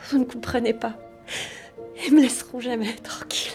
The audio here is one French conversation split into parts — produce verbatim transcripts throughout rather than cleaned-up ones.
Vous ne comprenez pas. Ils me laisseront jamais tranquille.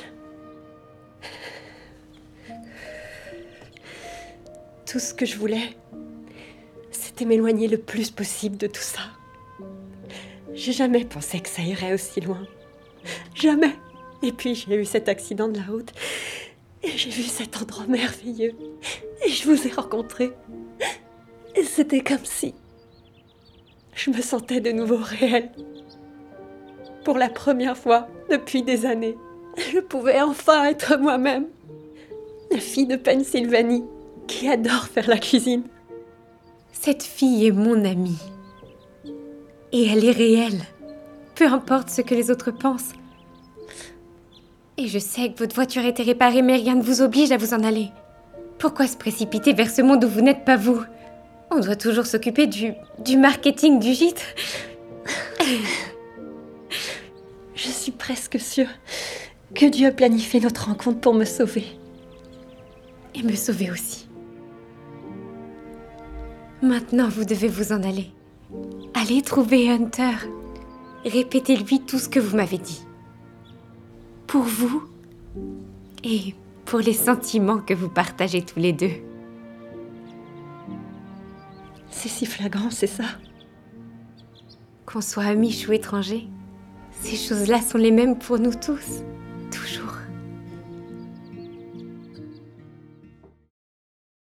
Tout ce que je voulais, c'était m'éloigner le plus possible de tout ça. J'ai jamais pensé que ça irait aussi loin. Jamais. Et puis j'ai eu cet accident de la route. Et j'ai vu cet endroit merveilleux. Et je vous ai rencontré. Et c'était comme si je me sentais de nouveau réelle. Pour la première fois depuis des années, je pouvais enfin être moi-même. La fille de Pennsylvanie qui adore faire la cuisine. Cette fille est mon amie. Et elle est réelle. Peu importe ce que les autres pensent. Et je sais que votre voiture a été réparée, mais rien ne vous oblige à vous en aller. Pourquoi se précipiter vers ce monde où vous n'êtes pas vous? On doit toujours s'occuper du, du marketing du gîte. Je suis presque sûre que Dieu a planifié notre rencontre pour me sauver. Et me sauver aussi. Maintenant, vous devez vous en aller. Allez trouver Hunter. Répétez-lui tout ce que vous m'avez dit. Pour vous et pour les sentiments que vous partagez tous les deux. C'est si flagrant, c'est ça? Qu'on soit amiches ou étrangers, ces choses-là sont les mêmes pour nous tous.